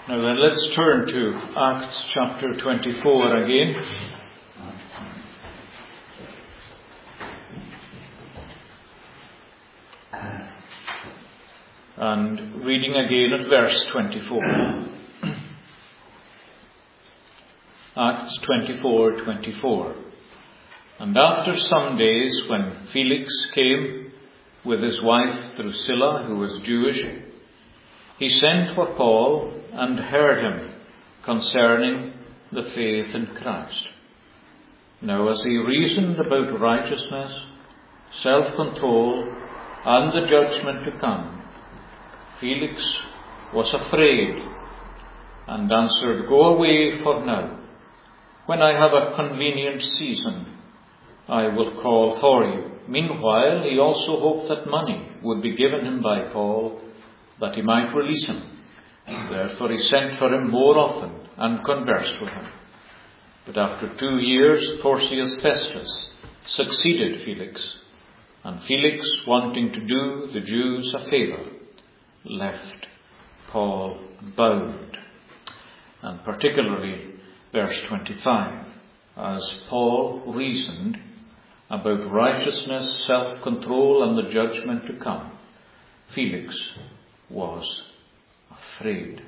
Now then, let's turn to Acts chapter 24 again. And reading again at verse 24. Acts 24:24. And after some days, when Felix came with his wife Drusilla, who was Jewish, he sent for Paul and heard him concerning the faith in Christ. Now as he reasoned about righteousness, self-control, and the judgment to come, Felix was afraid and answered, "Go away for now. When I have a convenient season, I will call for you." Meanwhile, he also hoped that money would be given him by Paul, that he might release him. Therefore he sent for him more often and conversed with him. But after 2 years, Porcius Festus succeeded Felix, and Felix, wanting to do the Jews a favour, left Paul bound. And particularly verse 25, as Paul reasoned about righteousness, self-control, and the judgment to come, Felix was afraid.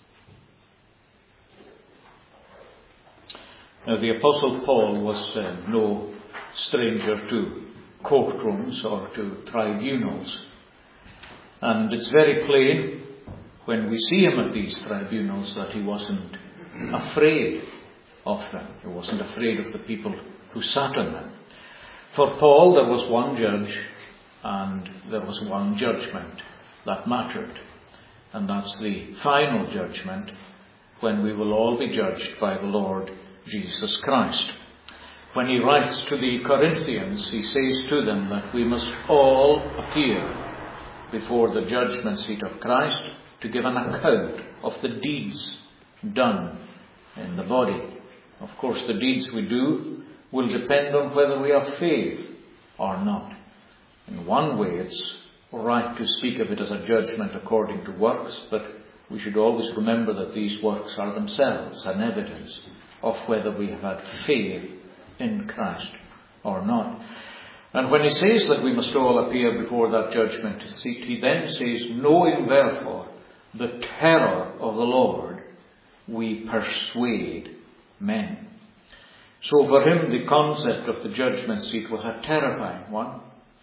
Now the Apostle Paul was no stranger to courtrooms or to tribunals. And it's very plain when we see him at these tribunals that he wasn't afraid of them. He wasn't afraid of the people who sat on them. For Paul, there was one judge and there was one judgment that mattered. And that's the final judgment, when we will all be judged by the Lord Jesus Christ. When he writes to the Corinthians, he says to them that we must all appear before the judgment seat of Christ to give an account of the deeds done in the body. Of course, the deeds we do will depend on whether we have faith or not. In one way, it's right to speak of it as a judgment according to works, but we should always remember that these works are themselves an evidence of whether we have had faith in Christ or not. And when he says that we must all appear before that judgment seat, he then says, "Knowing therefore the terror of the Lord, we persuade men." So for him, the concept of the judgment seat was a terrifying one.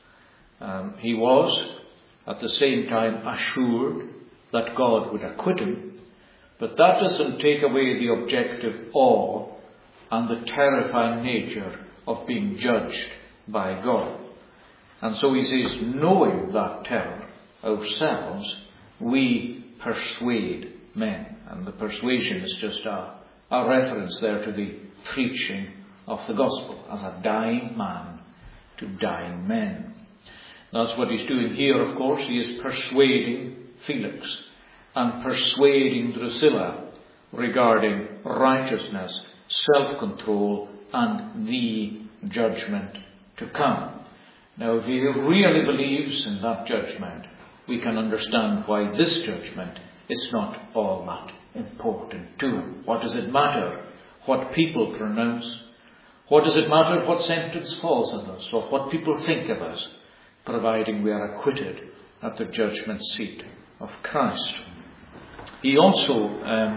He was, at the same time, assured that God would acquit him, but that doesn't take away the objective awe and the terrifying nature of being judged by God. And so he says, knowing that terror ourselves, we persuade men. And the persuasion is just a reference there to the preaching of the gospel as a dying man to dying men. That's what he's doing here, of course. He is persuading Felix and persuading Drusilla regarding righteousness, self-control, and the judgment to come. Now, if he really believes in that judgment, we can understand why this judgment is not all that important to him. What does it matter what people pronounce? What does it matter what sentence falls on us or what people think of us, providing we are acquitted at the judgment seat of Christ? He also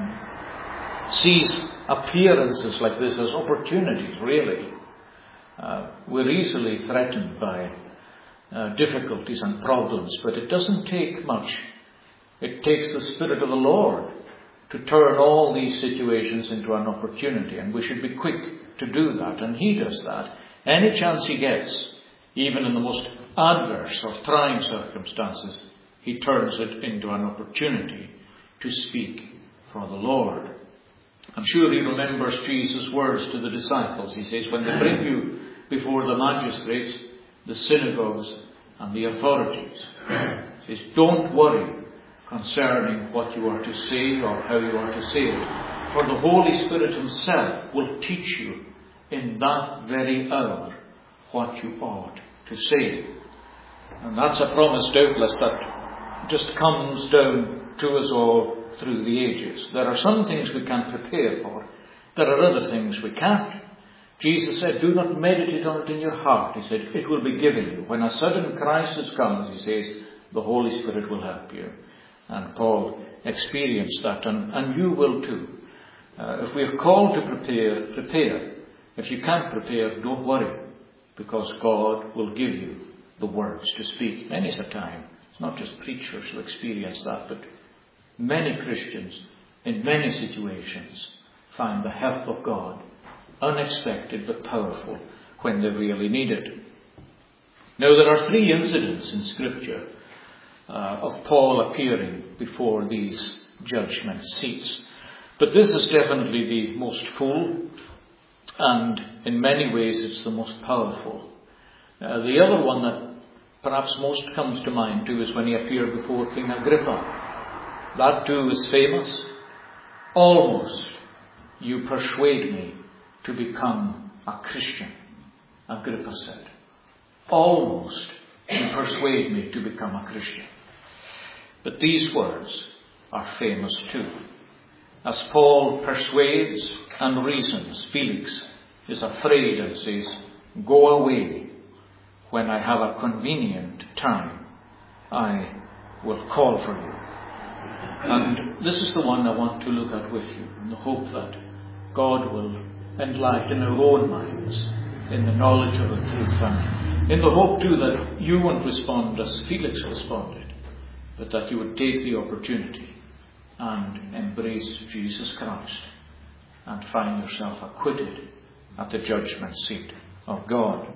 sees appearances like this as opportunities, really. We're easily threatened by difficulties and problems, but it doesn't take much. It takes the Spirit of the Lord to turn all these situations into an opportunity, and we should be quick to do that, and he does that. Any chance he gets, even in the most adverse or trying circumstances, he turns it into an opportunity to speak for the Lord. I'm sure he remembers Jesus' words to the disciples. He says, when they bring you before the magistrates, the synagogues, and the authorities, he says, don't worry concerning what you are to say or how you are to say it. For the Holy Spirit himself will teach you in that very hour what you ought to say. And that's a promise, doubtless, that just comes down to us all through the ages. There are some things we can prepare for. There are other things we can't. Jesus said, do not meditate on it in your heart. He said, it will be given you. When a sudden crisis comes, he says, the Holy Spirit will help you. And Paul experienced that, and you will too. If we are called to prepare, prepare. If you can't prepare, don't worry, because God will give you the words to speak. Many's a time. It's not just preachers who experience that, but many Christians in many situations find the help of God unexpected but powerful when they really need it. Now, there are 3 incidents in Scripture of Paul appearing before these judgment seats. But this is definitely the most full, and in many ways it's the most powerful. The other one that perhaps most comes to mind too is when he appeared before King Agrippa. That too is famous. Almost you persuade me to become a Christian, Agrippa said. Almost you persuade me to become a Christian. But these words are famous too. As Paul persuades and reasons, Felix is afraid and says, go away. When I have a convenient time, I will call for you. And this is the one I want to look at with you, in the hope that God will enlighten our own minds in the knowledge of the truth, and in the hope too that you won't respond as Felix responded, but that you would take the opportunity and embrace Jesus Christ and find yourself acquitted at the judgment seat of God.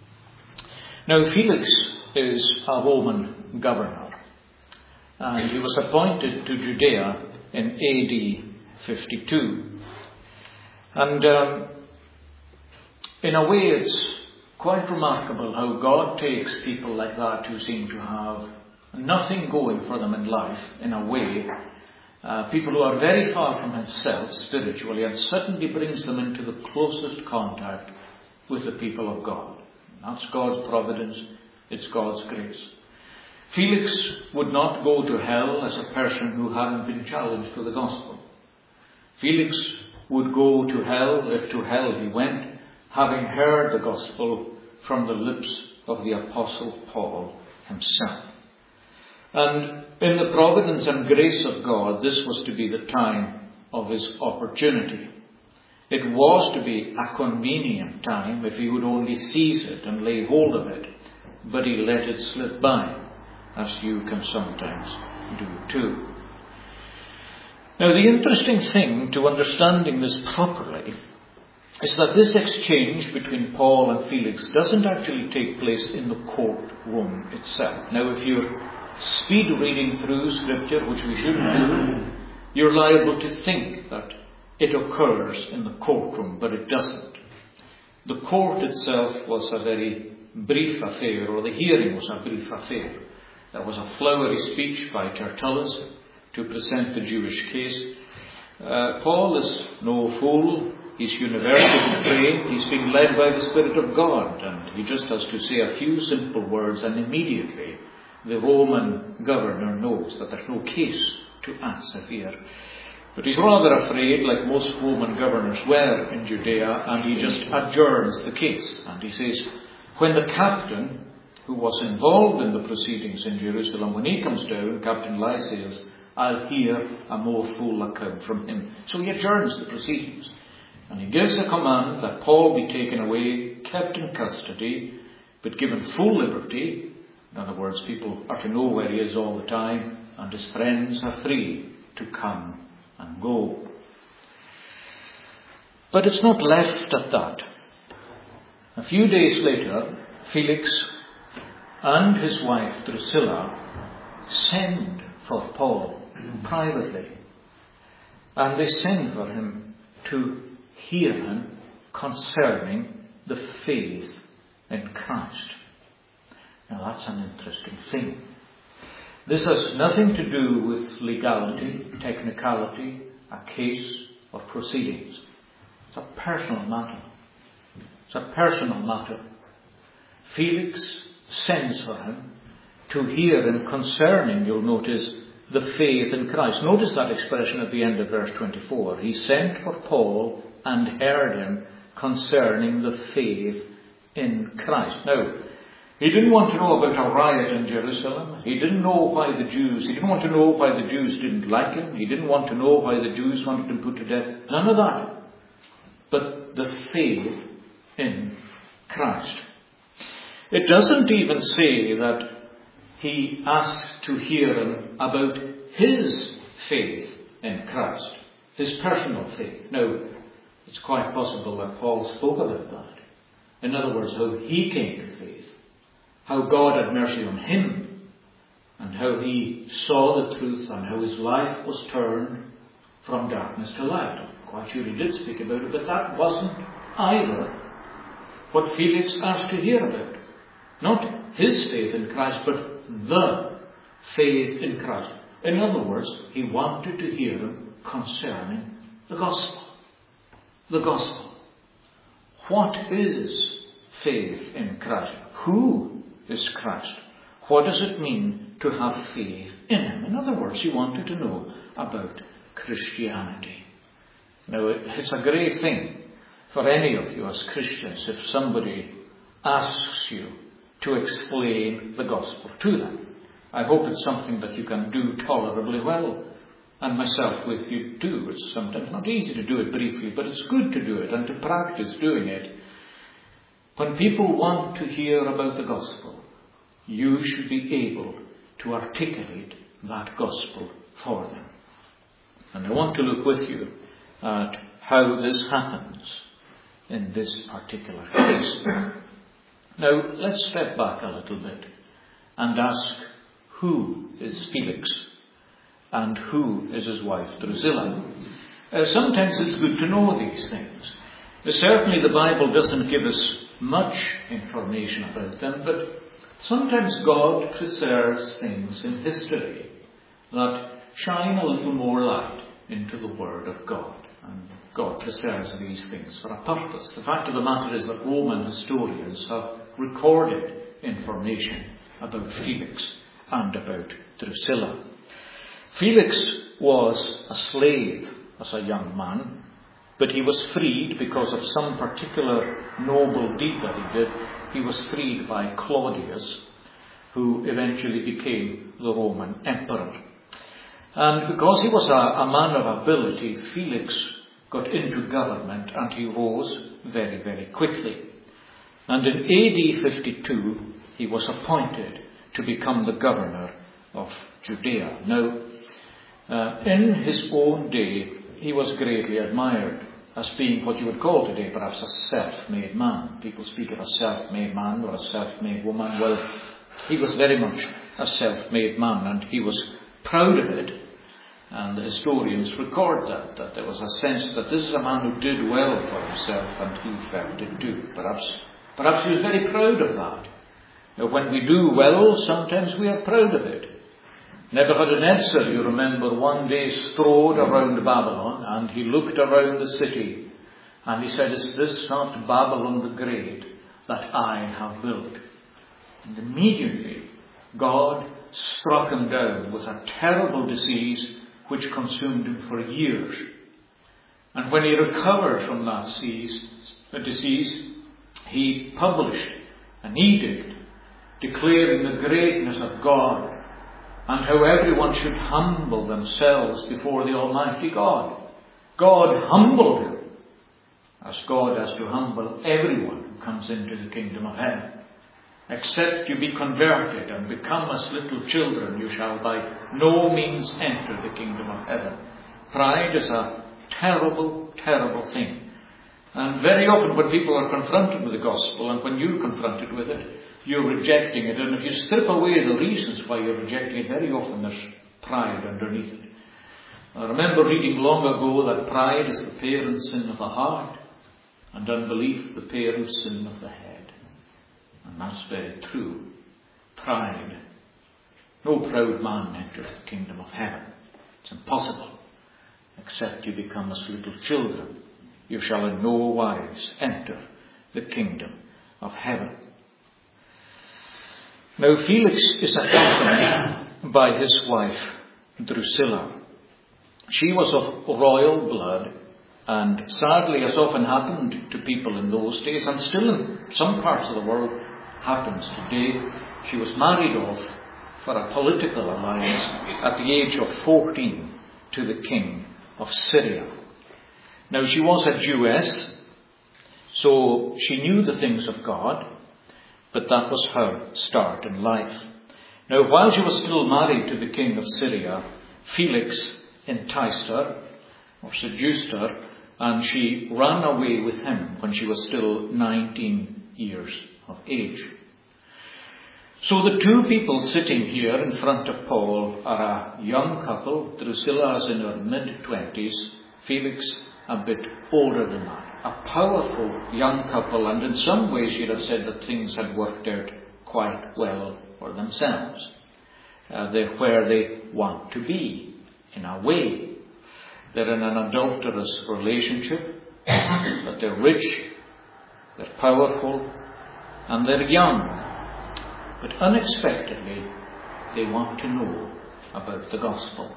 Now, Felix is a Roman governor, and he was appointed to Judea in AD 52. And in a way it's quite remarkable how God takes people like that who seem to have nothing going for them in life, in a way, people who are very far from himself spiritually, and suddenly brings them into the closest contact with the people of God. That's God's providence, it's God's grace. Felix would not go to hell as a person who hadn't been challenged to the gospel. Felix would go to hell, if to hell he went, having heard the gospel from the lips of the Apostle Paul himself. And in the providence and grace of God, this was to be the time of his opportunity. It was to be a convenient time if he would only seize it and lay hold of it, but he let it slip by, as you can sometimes do too. Now, the interesting thing to understanding this properly is that this exchange between Paul and Felix doesn't actually take place in the courtroom itself. Now, if you're speed reading through Scripture, which we shouldn't do, you're liable to think that it occurs in the courtroom, but it doesn't. The court itself was a very brief affair, or the hearing was a brief affair. There was a flowery speech by Tertullus to present the Jewish case. Paul is no fool. He's university trained. He's being led by the Spirit of God, and he just has to say a few simple words, and immediately the Roman governor knows that there's no case to answer here. But he's rather afraid, like most Roman governors were in Judea, and he just adjourns the case. And he says, when the captain who was involved in the proceedings in Jerusalem, when he comes down, Captain Lysias, I'll hear a more full account from him. So he adjourns the proceedings. And he gives a command that Paul be taken away, kept in custody, but given full liberty. In other words, people are to know where he is all the time, and his friends are free to come and go. But it's not left at that. A few days later, Felix and his wife Drusilla send for Paul privately. And they send for him to hear him concerning the faith in Christ. Now that's an interesting thing. This has nothing to do with legality, technicality, a case, or proceedings. It's a personal matter. It's a personal matter. Felix sends for him to hear him concerning, you'll notice, the faith in Christ. Notice that expression at the end of verse 24. He sent for Paul and heard him concerning the faith in Christ. Now, he didn't want to know about a riot in Jerusalem. He didn't know why the Jews, he didn't want to know why the Jews didn't like him. He didn't want to know why the Jews wanted him put to death. None of that. But the faith in Christ. It doesn't even say that he asked to hear him about his faith in Christ, his personal faith. Now, it's quite possible that Paul spoke about that. In other words, how he came to faith, how God had mercy on him, and how he saw the truth, and how his life was turned from darkness to light. I'm quite sure he did speak about it, but that wasn't either what Felix asked to hear about. Not his faith in Christ, but the faith in Christ. In other words, he wanted to hear him concerning the gospel. The gospel. What is faith in Christ? Who is Christ? What does it mean to have faith in him? In other words, he wanted to know about Christianity. Now, it's a great thing for any of you as Christians if somebody asks you to explain the gospel to them. I hope it's something that you can do tolerably well. And myself with you too. It's sometimes not easy to do it briefly, but it's good to do it and to practice doing it. When people want to hear about the gospel, you should be able to articulate that gospel for them. And I want to look with you at how this happens in this particular case. Now, let's step back a little bit and ask, who is Felix? And who is his wife Drusilla? Sometimes it's good to know these things. Certainly the Bible doesn't give us much information about them, but sometimes God preserves things in history that shine a little more light into the Word of God. And God preserves these things for a purpose. The fact of the matter is that Roman historians have recorded information about Felix and about Drusilla. Felix was a slave as a young man, but he was freed because of some particular noble deed that he did. He was freed by Claudius, who eventually became the Roman emperor. And because he was a man of ability, Felix got into government and he rose very, very quickly. And in AD 52, he was appointed to become the governor of Judea. Now, in his own day, he was greatly admired as being what you would call today perhaps a self-made man. People speak of a self-made man or a self-made woman. Well, he was very much a self-made man, and he was proud of it. And the historians record that there was a sense that this is a man who did well for himself, and he felt it too. Perhaps he was very proud of that. When we do well, sometimes we are proud of it. Nebuchadnezzar, you remember, one day strode around Babylon, and he looked around the city, and he said, "Is this not Babylon the Great that I have built?" And immediately God struck him down with a terrible disease which consumed him for years. And when he recovered from that disease, he published an edict declaring the greatness of God and how everyone should humble themselves before the Almighty God. God humbled him, as God has to humble everyone who comes into the kingdom of heaven. Except you be converted and become as little children, you shall by no means enter the kingdom of heaven. Pride is a terrible, terrible thing. And very often when people are confronted with the gospel, and when you're confronted with it, you're rejecting it. And if you strip away the reasons why you're rejecting it, very often there's pride underneath it. I remember reading long ago that pride is the parent sin of the heart, and unbelief the parent sin of the head. And that's very true. Pride. No proud man enters the kingdom of heaven. It's impossible. Except you become as little children, you shall in no wise enter the kingdom of heaven. Now Felix is accompanied by his wife Drusilla. She was of royal blood, and sadly, as often happened to people in those days, and still in some parts of the world happens today, she was married off for a political alliance at the age of 14 to the king of Syria. Now she was a Jewess, so she knew the things of God, but that was her start in life. Now while she was still married to the king of Syria, Felix enticed her or seduced her, and she ran away with him when she was still 19 years of age. So the two people sitting here in front of Paul are a young couple. Drusilla is in her mid-20s, Felix a bit older than that. A powerful young couple, and in some ways you'd have said that things had worked out quite well for themselves. They're where they want to be, in a way. They're in an adulterous relationship, but they're rich, they're powerful, and they're young. But unexpectedly, they want to know about the gospel.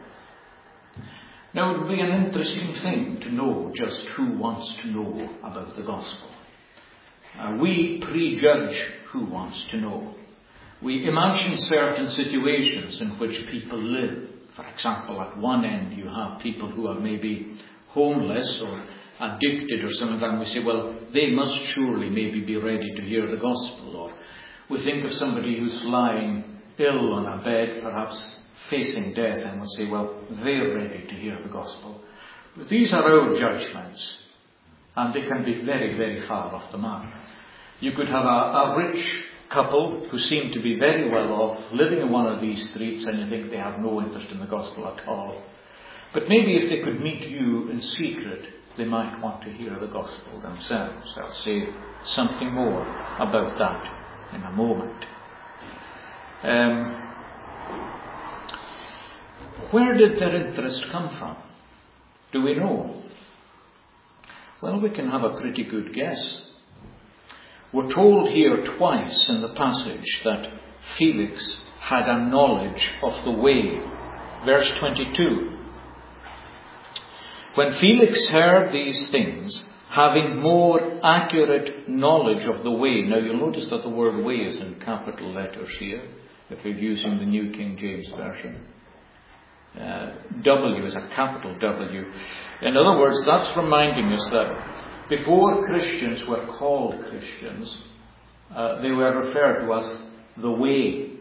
Now, it would be an interesting thing to know just who wants to know about the gospel. We prejudge who wants to know. We imagine certain situations in which people live. For example, at one end you have people who are maybe homeless or addicted or something, and we say, well, they must surely maybe be ready to hear the gospel. Or we think of somebody who's lying ill on a bed, perhaps facing death, and we say, well, they're ready to hear the gospel. But these are our judgments, and they can be very, very far off the mark. You could have a rich couple who seem to be very well off, living in one of these streets, and you think they have no interest in the gospel at all. But maybe if they could meet you in secret, they might want to hear the gospel themselves. I'll say something more about that in a moment. Where did their interest come from? Do we know? Well, we can have a pretty good guess. We're told here twice in the passage that Felix had a knowledge of the way. Verse 22. When Felix heard these things, having more accurate knowledge of the way. Now you'll notice that the word way is in capital letters here, if you're using the New King James Version. W is a capital W. In other words, that's reminding us that before Christians were called Christians, they were referred to as the way.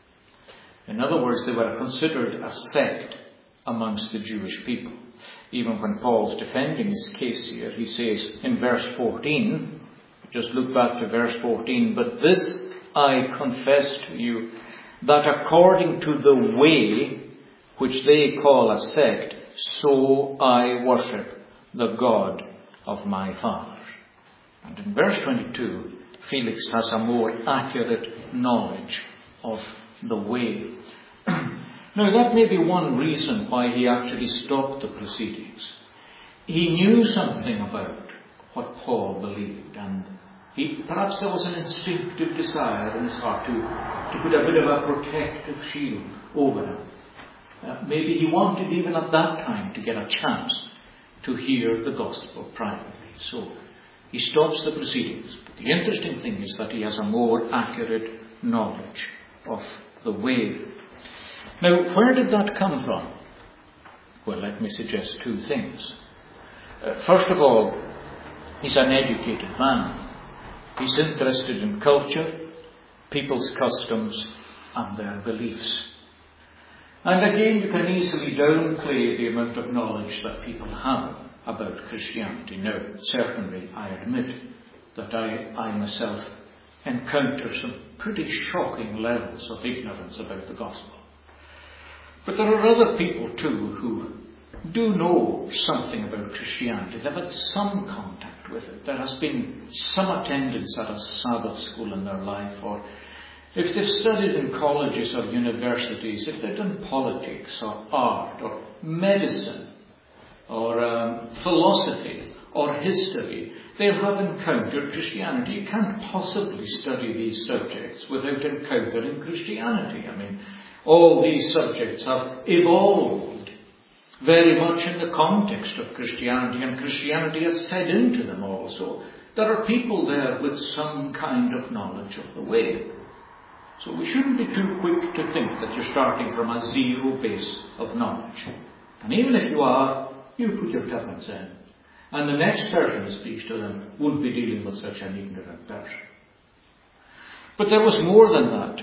In other words, they were considered a sect amongst the Jewish people. Even when Paul's defending his case here, he says in verse 14, just look back to verse 14, but this I confess to you, that according to the way which they call a sect, so I worship the God of my fathers. And in verse 22, Felix has a more accurate knowledge of the way. Now that may be one reason why he actually stopped the proceedings. He knew something about what Paul believed, and perhaps there was an instinctive desire in his heart to put a bit of a protective shield over him. Maybe he wanted even at that time to get a chance to hear the gospel privately. So he stops the proceedings. But the interesting thing is that he has a more accurate knowledge of the way. Now, where did that come from? Well, let me suggest two things. First of all, he's an educated man. He's interested in culture, people's customs, and their beliefs. And again, you can easily downplay the amount of knowledge that people have about Christianity. Now, certainly I admit that I myself encounter some pretty shocking levels of ignorance about the gospel. But there are other people too who do know something about Christianity. They've had some contact with it. There has been some attendance at a Sabbath school in their life, or if they've studied in colleges or universities, if they've done politics or art or medicine or philosophy or history, they'll have encountered Christianity. You can't possibly study these subjects without encountering Christianity. I mean, all these subjects have evolved very much in the context of Christianity, and Christianity has fed into them also. There are people there with some kind of knowledge of the way. So we shouldn't be too quick to think that you're starting from a zero base of knowledge. And even if you are, you put your tuppence in. And the next person who speaks to them won't be dealing with such an ignorant person. But there was more than that.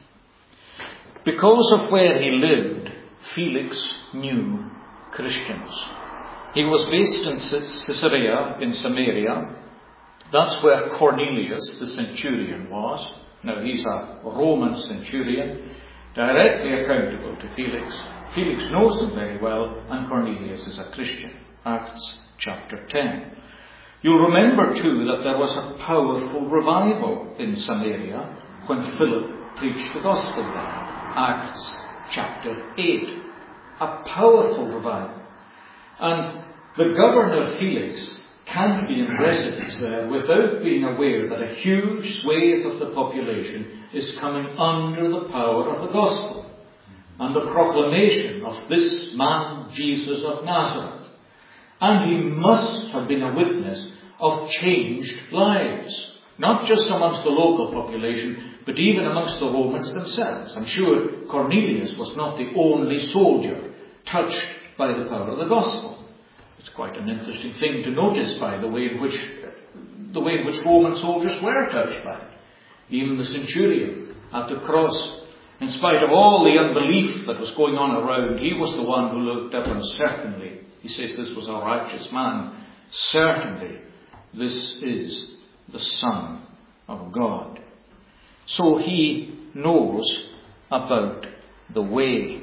Because of where he lived, Felix knew Christians. He was based in Caesarea in Samaria. That's where Cornelius, the centurion, was. Now he's a Roman centurion, directly accountable to Felix. Felix knows him very well, and Cornelius is a Christian. Acts chapter 10. You'll remember too that there was a powerful revival in Samaria when Philip preached the gospel there. Acts chapter 8. A powerful revival. And the governor Felix can't be in residence there without being aware that a huge swathe of the population is coming under the power of the gospel and the proclamation of this man, Jesus of Nazareth. And he must have been a witness of changed lives, not just amongst the local population, but even amongst the Romans themselves. I'm sure Cornelius was not the only soldier touched by the power of the gospel. It's quite an interesting thing to notice, by the way in which Roman soldiers were touched by it. Even the centurion at the cross, in spite of all the unbelief that was going on around, he was the one who looked up, and certainly, he says, this was a righteous man. Certainly, this is the Son of God. So he knows about the way.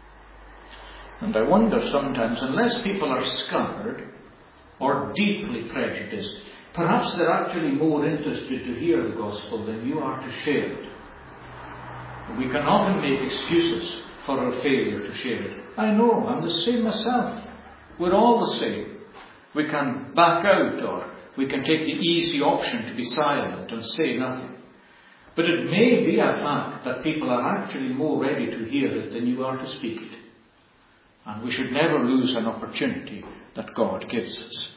And I wonder sometimes, unless people are scattered or deeply prejudiced, perhaps they're actually more interested to hear the gospel than you are to share it. We can often make excuses for our failure to share it. I know, I'm the same myself. We're all the same. We can back out, or we can take the easy option to be silent and say nothing. But it may be a fact that people are actually more ready to hear it than you are to speak it. And we should never lose an opportunity that God gives us.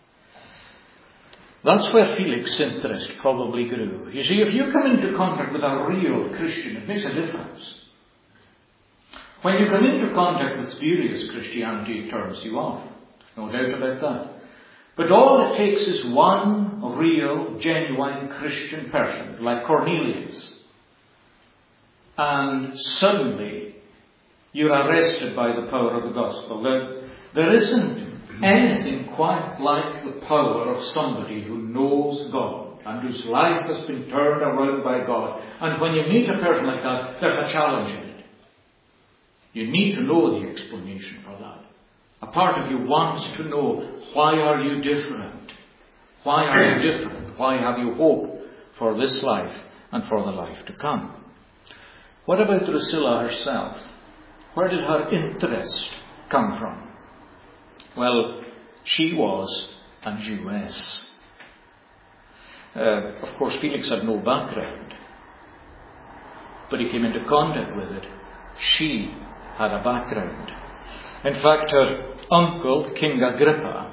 That's where Felix's interest probably grew. You see, if you come into contact with a real Christian, it makes a difference. When you come into contact with spurious Christianity, it turns you off. No doubt about that. But all it takes is one real, genuine Christian person, like Cornelius. And suddenly, you're arrested by the power of the gospel. There isn't anything quite like the power of somebody who knows God and whose life has been turned around by God. And when you meet a person like that, there's a challenge in it. You need to know the explanation for that. A part of you wants to know, why are you different? Why are you different? Why have you hope for this life and for the life to come? What about Drusilla herself? Where did her interest come from? Well, she was a Jewess. Of course, Felix had no background, but he came into contact with it. She had a background. In fact, her uncle, King Agrippa,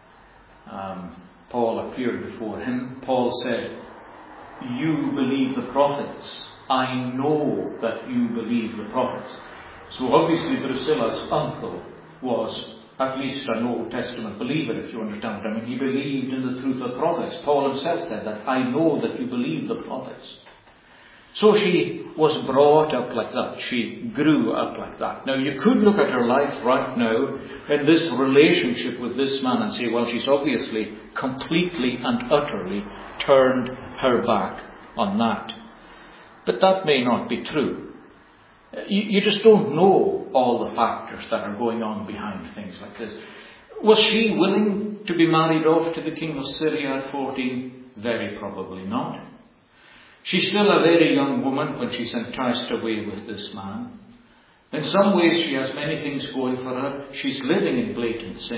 Paul appeared before him. Paul said, "You believe the prophets. I know that you believe the prophets." So obviously Drusilla's uncle was at least an Old Testament believer, if you understand. I mean, he believed in the truth of prophets. Paul himself said that, "I know that you believe the prophets." So she was brought up like that. She grew up like that. Now, you could look at her life right now in this relationship with this man and say, well, she's obviously completely and utterly turned her back on that. But that may not be true. You just don't know all the factors that are going on behind things like this. Was she willing to be married off to the king of Syria at 14? Very probably not. She's still a very young woman when she's enticed away with this man. In some ways she has many things going for her. She's living in blatant sin,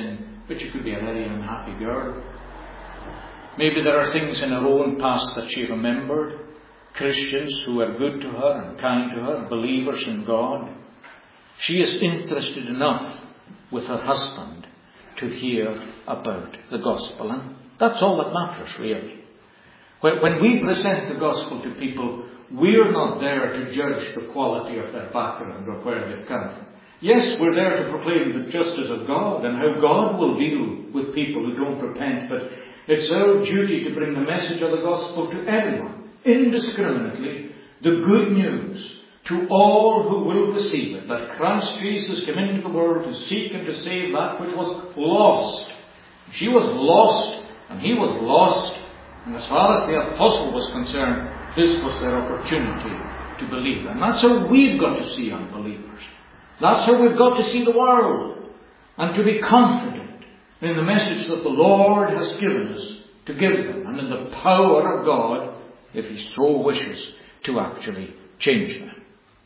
but she could be a very unhappy girl. Maybe there are things in her own past that she remembered, Christians who were good to her and kind to her, believers in God. She is interested enough with her husband to hear about the gospel, and that's all that matters, really. When we present the gospel to people, we're not there to judge the quality of their background or where they've come from. Yes, we're there to proclaim the justice of God and how God will deal with people who don't repent, but it's our duty to bring the message of the gospel to everyone, indiscriminately, the good news to all who will receive it, that Christ Jesus came into the world to seek and to save that which was lost. She was lost, and he was lost, and as far as the apostle was concerned, this was their opportunity to believe. And that's how we've got to see unbelievers. That's how we've got to see the world, and to be confident in the message that the Lord has given us to give them, and in the power of God, if he so wishes, to actually change them.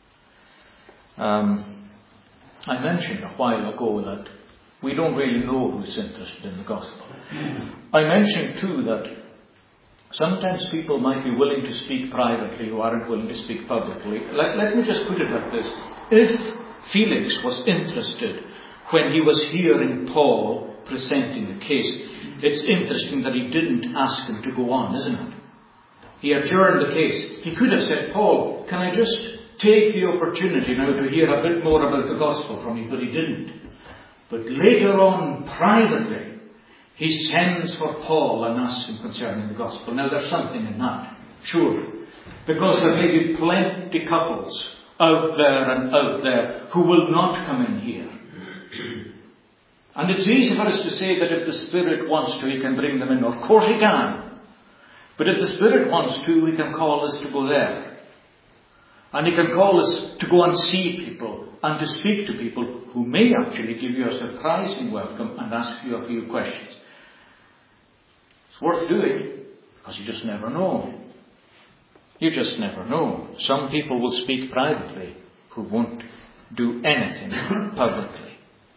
I mentioned a while ago that we don't really know who's interested in the gospel. I mentioned too that sometimes people might be willing to speak privately who aren't willing to speak publicly. Let me just put it like this. If Felix was interested when he was hearing Paul presenting the case, it's interesting that he didn't ask him to go on, isn't it? He adjourned the case. He could have said, Paul, can I just take the opportunity now to hear a bit more about the gospel from you? But he didn't. But later on, privately, he sends for Paul and asks him concerning the gospel. Now there's something in that, sure. Because there may be plenty couples out there who will not come in here. And it's easy for us to say that if the Spirit wants to, he can bring them in. Of course he can. But if the Spirit wants to, he can call us to go there. And he can call us to go and see people and to speak to people who may actually give you a surprising welcome and ask you a few questions. It's worth doing, because you just never know. You just never know. Some people will speak privately who won't do anything publicly.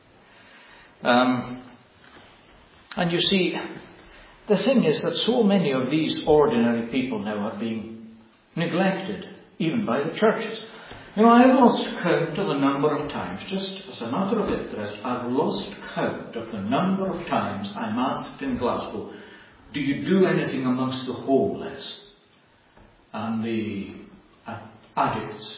And you see, the thing is that so many of these ordinary people now are being neglected, even by the churches. You know, I've lost count of the number of times, just as a matter of interest, I've lost count of the number of times I'm asked in Glasgow, do you do anything amongst the homeless and the addicts?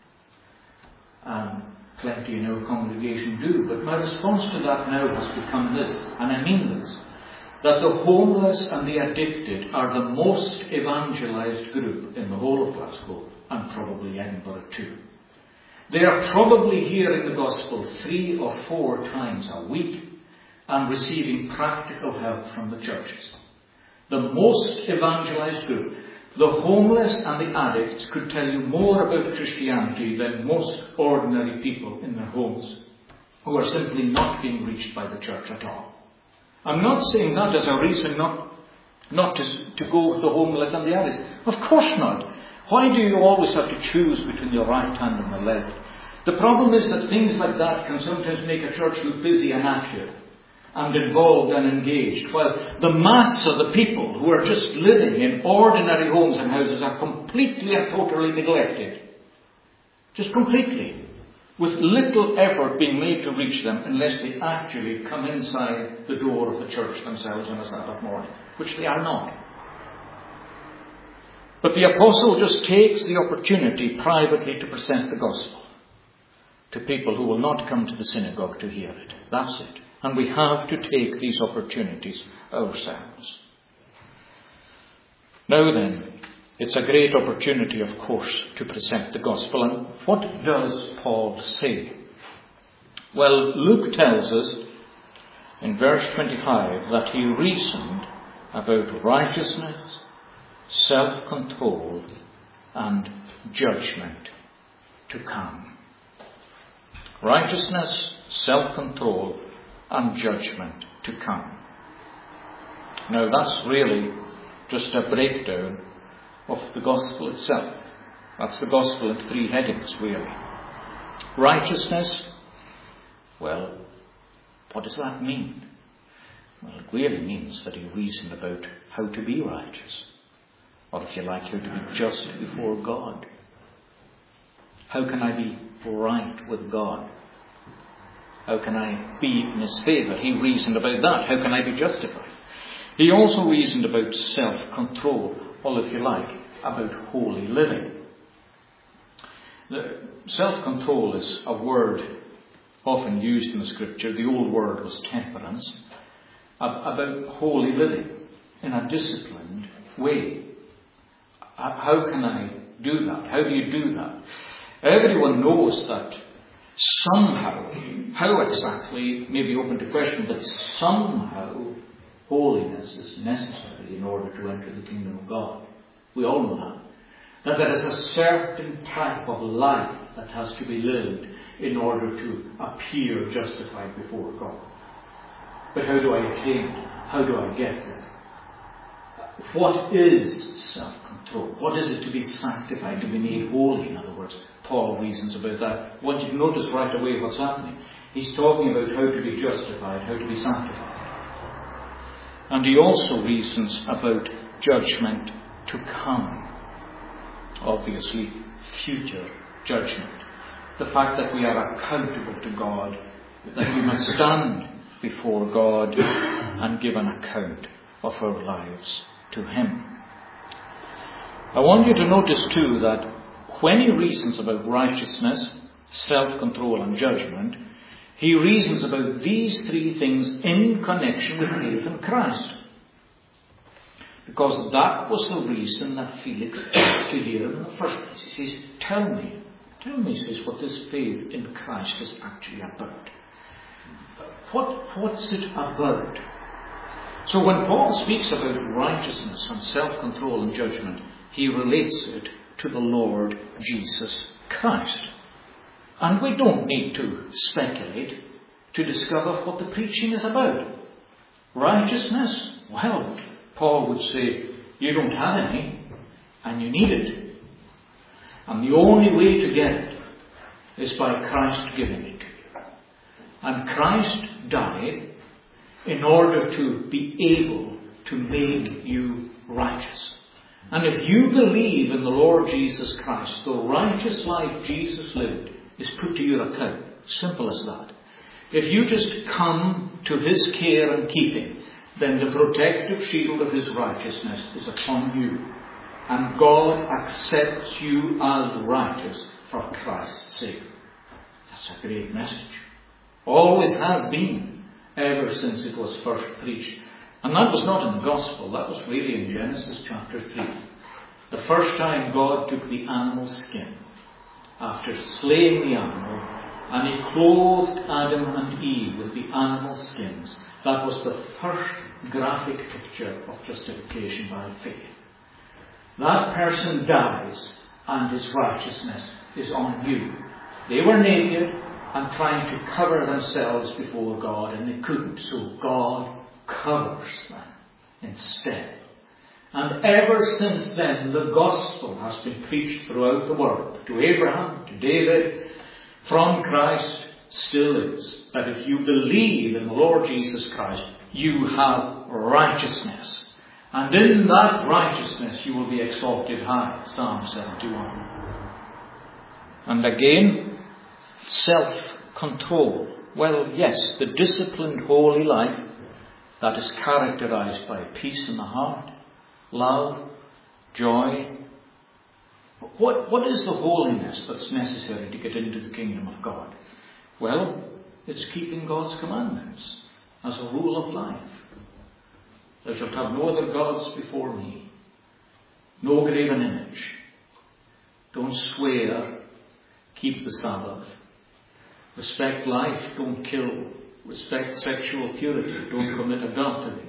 Plenty in our congregation do, but my response to that now has become this, and I mean this, that the homeless and the addicted are the most evangelized group in the whole of Glasgow, and probably Edinburgh too. They are probably hearing the gospel 3 or 4 times a week and receiving practical help from the churches. The most evangelized group. The homeless and the addicts could tell you more about Christianity than most ordinary people in their homes, who are simply not being reached by the church at all. I'm not saying that as a reason not to go with the homeless and the addicts. Of course not. Why do you always have to choose between your right hand and the left? The problem is that things like that can sometimes make a church look busy and active and involved and engaged, while the mass of the people who are just living in ordinary homes and houses are completely and totally neglected. Just completely. With little effort being made to reach them unless they actually come inside the door of the church themselves on a Sabbath morning, which they are not. But the apostle just takes the opportunity privately to present the gospel to people who will not come to the synagogue to hear it. That's it. And we have to take these opportunities ourselves. Now then, it's a great opportunity, of course, to present the gospel. And what does Paul say? Well, Luke tells us in verse 25 that he reasoned about righteousness, self-control, and judgment to come. Righteousness, self-control, and judgment to come. Now that's really just a breakdown of the gospel itself. That's the gospel in 3 headings, really. Righteousness, well, what does that mean? Well, it really means that he reasoned about how to be righteous. Or if you like, how to be just before God. How can I be right with God? How can I be in his favour? He reasoned about that. How can I be justified? He also reasoned about self-control, or if you like, about holy living. Self-control is a word often used in the scripture. The old word was temperance. About holy living in a disciplined way. How can I do that? How do you do that? Everyone knows that somehow, how exactly may be open to question, but somehow holiness is necessary in order to enter the kingdom of God. We all know that. That there is a certain type of life that has to be lived in order to appear justified before God. But how do I attain it? How do I get there? What is self-control? What is it to be sanctified, to be made holy? In other words, Paul reasons about that. I want you to notice right away what's happening. He's talking about how to be justified, how to be sanctified. And he also reasons about judgment to come. Obviously, future judgment. The fact that we are accountable to God, that we must stand before God and give an account of our lives to him. I want you to notice too that when he reasons about righteousness, self-control and judgment, he reasons about these three things in connection with faith in Christ. Because that was the reason that Felix asked to hear him in the first place. He says, tell me, he says, what this faith in Christ is actually about. What's it about? So when Paul speaks about righteousness and self-control and judgment, he relates it to the Lord Jesus Christ. And we don't need to speculate to discover what the preaching is about. Righteousness? Well, Paul would say, you don't have any, and you need it. And the only way to get it is by Christ giving it to you. And Christ died in order to be able to make you righteous. And if you believe in the Lord Jesus Christ, the righteous life Jesus lived is put to your account. Simple as that. If you just come to his care and keeping, then the protective shield of his righteousness is upon you. And God accepts you as righteous for Christ's sake. That's a great message. Always has been, ever since it was first preached. And that was not in the Gospel, that was really in Genesis chapter 3. The first time God took the animal skin, after slaying the animal, and he clothed Adam and Eve with the animal skins. That was the first graphic picture of justification by faith. That person dies and his righteousness is on you. They were naked and trying to cover themselves before God, and they couldn't. So God covers them instead. And ever since then, the gospel has been preached throughout the world. To Abraham, to David, from Christ still is. That if you believe in the Lord Jesus Christ, you have righteousness. And in that righteousness you will be exalted high. Psalm 71. And again, self-control. Well, yes, the disciplined holy life that is characterized by peace in the heart, love, joy. What is the holiness that's necessary to get into the kingdom of God? Well, it's keeping God's commandments as a rule of life. Thou shalt have no other gods before me. No graven image. Don't swear. Keep the Sabbath. Respect life. Don't kill. Respect sexual purity. Don't commit adultery.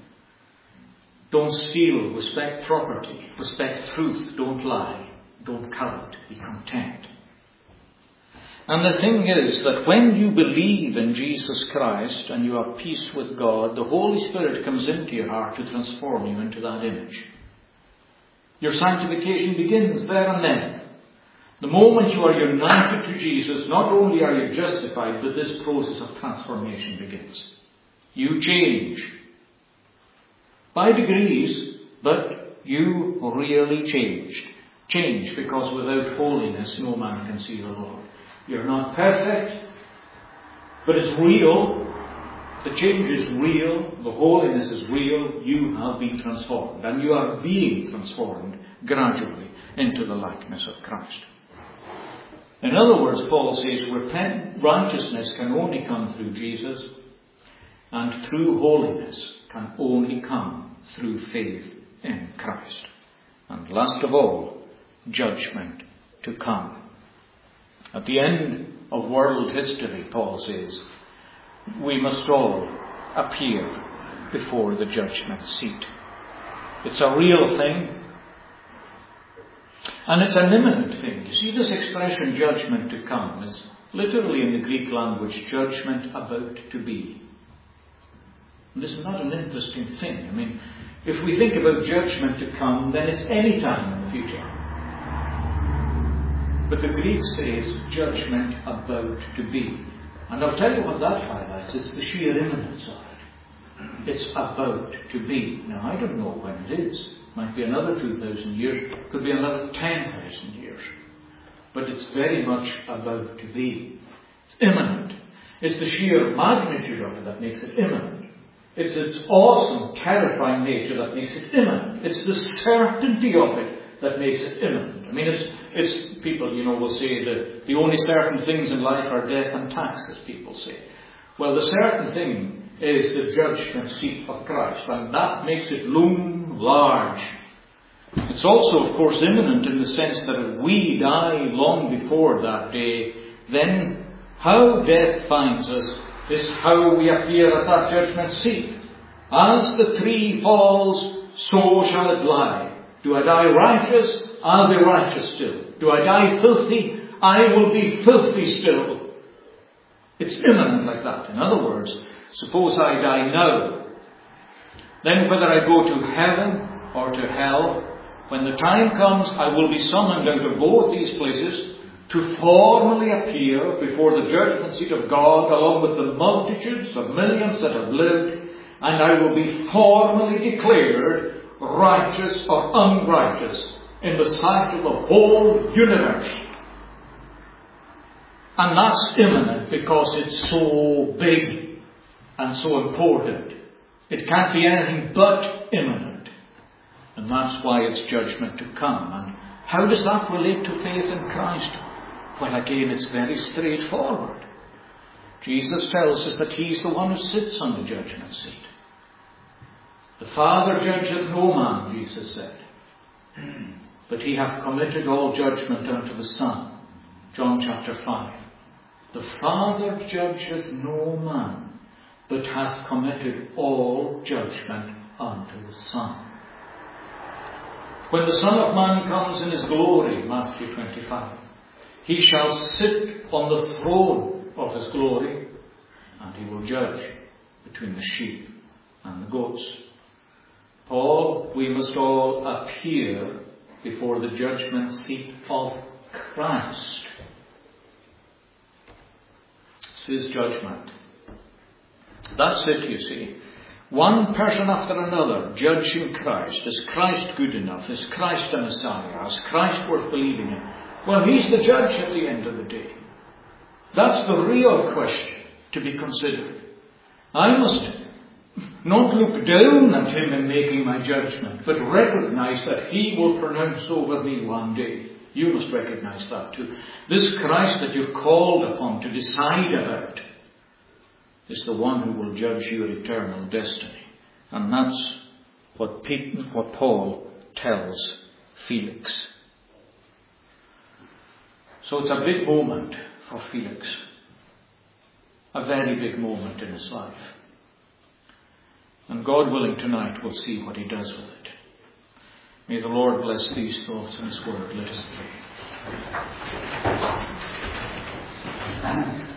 Don't steal. Respect property. Respect truth. Don't lie. Don't covet. Be content. And the thing is that when you believe in Jesus Christ and you have peace with God, the Holy Spirit comes into your heart to transform you into that image. Your sanctification begins there and then. The moment you are united to Jesus, not only are you justified, but this process of transformation begins. You change. By degrees, but you really changed. Change, because without holiness no man can see the Lord. You're not perfect, but it's real. The change is real. The holiness is real. You have been transformed. And you are being transformed gradually into the likeness of Christ. In other words, Paul says, righteousness can only come through Jesus, and true holiness can only come through faith in Christ. And last of all, judgment to come. At the end of world history, Paul says, we must all appear before the judgment seat. It's a real thing. And it's an imminent thing. You see, this expression, judgment to come, is literally in the Greek language, judgment about to be. And this is not an interesting thing. I mean, if we think about judgment to come, then it's any time in the future. But the Greek says judgment about to be. And I'll tell you what that highlights. It's the sheer imminence of it. It's about to be. Now, I don't know when it is. It might be another 2,000 years. It could be another 10,000 years. But it's very much about to be. It's imminent. It's the sheer magnitude of it that makes it imminent. It's its awesome, terrifying nature that makes it imminent. It's the certainty of it that makes it imminent. I mean, it's people, will say that the only certain things in life are death and taxes, people say. Well, the certain thing is the judgment seat of Christ, and that makes it loom large. It's also, of course, imminent in the sense that if we die long before that day, then how death finds us is how we appear at that judgment seat. As the tree falls, so shall it lie. Do I die righteous? I'll be righteous still. Do I die filthy? I will be filthy still. It's imminent like that. In other words, suppose I die now. Then whether I go to heaven or to hell, when the time comes, I will be summoned out of both these places to formally appear before the judgment seat of God, along with the multitudes of millions that have lived, and I will be formally declared righteous or unrighteous in the sight of the whole universe. And that's imminent because it's so big and so important. It can't be anything but imminent. And that's why it's judgment to come. And how does that relate to faith in Christ? Well, again, it's very straightforward. Jesus tells us that He's the one who sits on the judgment seat. The Father judgeth no man, Jesus said, but He hath committed all judgment unto the Son. John chapter 5. The Father judgeth no man, but hath committed all judgment unto the Son. When the Son of Man comes in His glory, Matthew 25, He shall sit on the throne of His glory, and He will judge between the sheep and the goats. Paul, we must all appear before the judgment seat of Christ. It's His judgment. That's it, you see. One person after another judging Christ. Is Christ good enough? Is Christ a Messiah? Is Christ worth believing in? Well, He's the judge at the end of the day. That's the real question to be considered. I must not look down at Him in making my judgment, but recognize that He will pronounce over me one day. You must recognize that too. This Christ that you've called upon to decide about is the one who will judge your eternal destiny. And that's what Paul tells Felix. So it's a big moment for Felix. A very big moment in his life. And God willing, tonight we'll see what He does with it. May the Lord bless these thoughts in His word. Let us pray.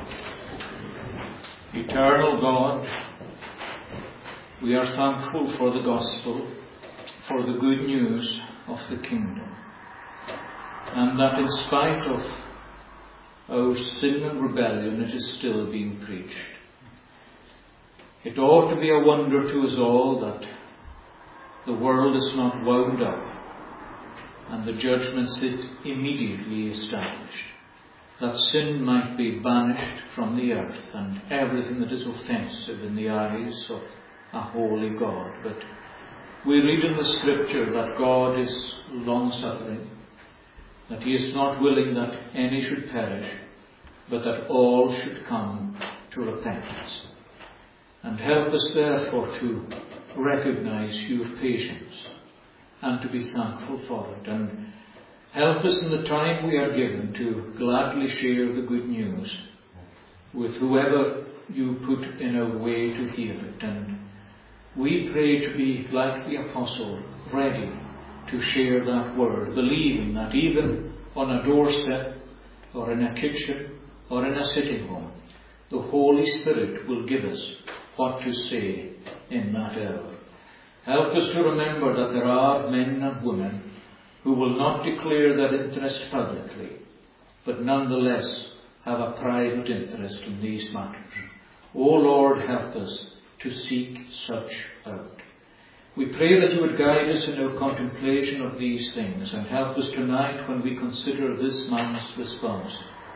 Eternal God, we are thankful for the gospel, for the good news of the kingdom. And that in spite of our sin and rebellion, it is still being preached. It ought to be a wonder to us all that the world is not wound up and the judgment sit immediately established, that sin might be banished from the earth and everything that is offensive in the eyes of a holy God. But we read in the Scripture that God is long-suffering, that He is not willing that any should perish, but that all should come to repentance. And help us therefore to recognize your patience and to be thankful for it. And help us in the time we are given to gladly share the good news with whoever you put in our way to hear it. And we pray to be like the apostle, ready to share that word, believing that even on a doorstep or in a kitchen or in a sitting room, the Holy Spirit will give us what to say in that hour. Help us to remember that there are men and women who will not declare their interest publicly, but nonetheless have a private interest in these matters. O Lord, help us to seek such out. We pray that you would guide us in our contemplation of these things and help us tonight when we consider this man's response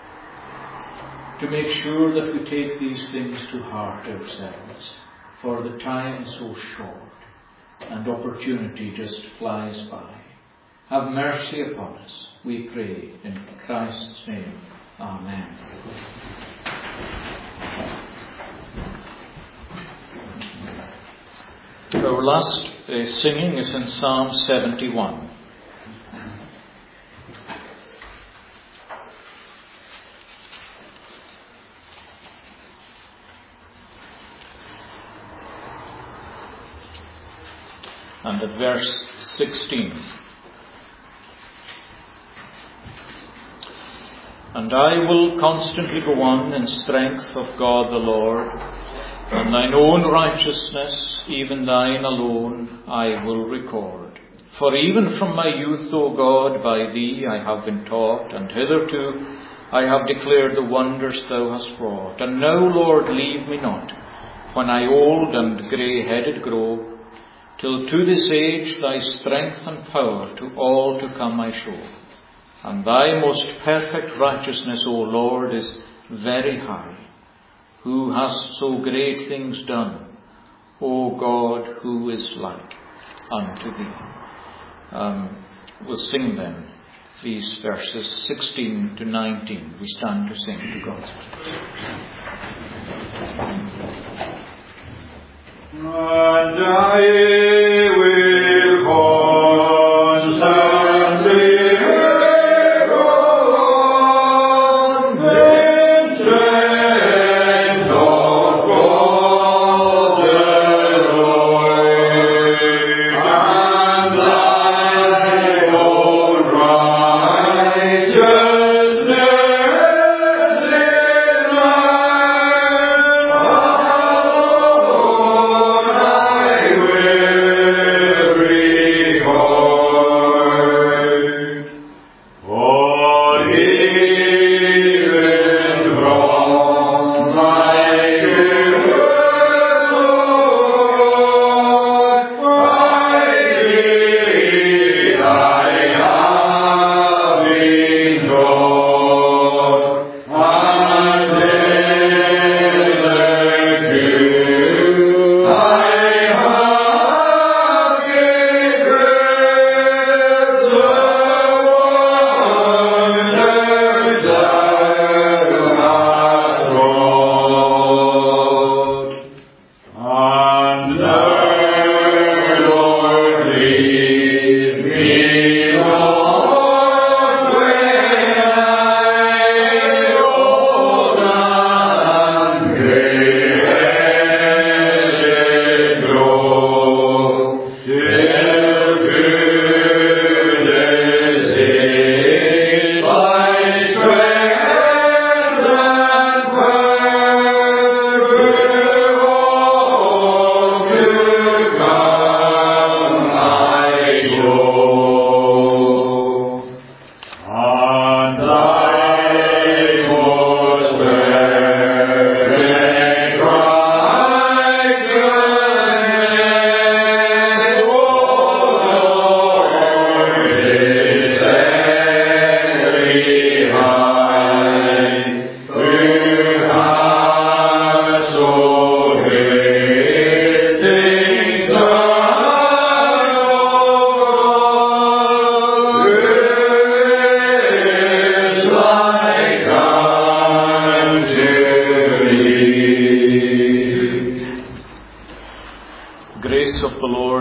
to make sure that we take these things to heart ourselves, for the time is so short and opportunity just flies by. Have mercy upon us, we pray, in Christ's name. Amen. Our last singing is in Psalm 71. And at verse 16. And I will constantly go on in strength of God the Lord, and thine own righteousness, even thine alone, I will record. For even from my youth, O God, by thee I have been taught, and hitherto I have declared the wonders thou hast wrought. And now, Lord, leave me not, when I old and grey-headed grow, till to this age thy strength and power to all to come I show. And thy most perfect righteousness, O Lord, is very high. Who hast so great things done, O God, who is like unto thee? We'll sing then these verses 16 to 19. We stand to sing to God's praise. And I will constantly go on in strength of God the Lord, and thy own righteousness is mine.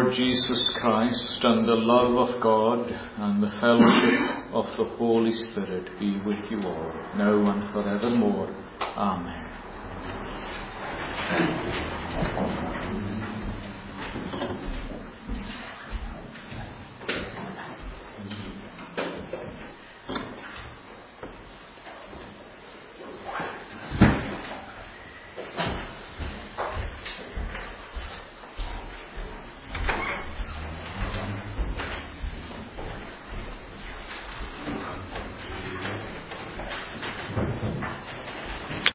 Lord Jesus Christ, and the love of God, and the fellowship of the Holy Spirit be with you all, now and forevermore. Amen.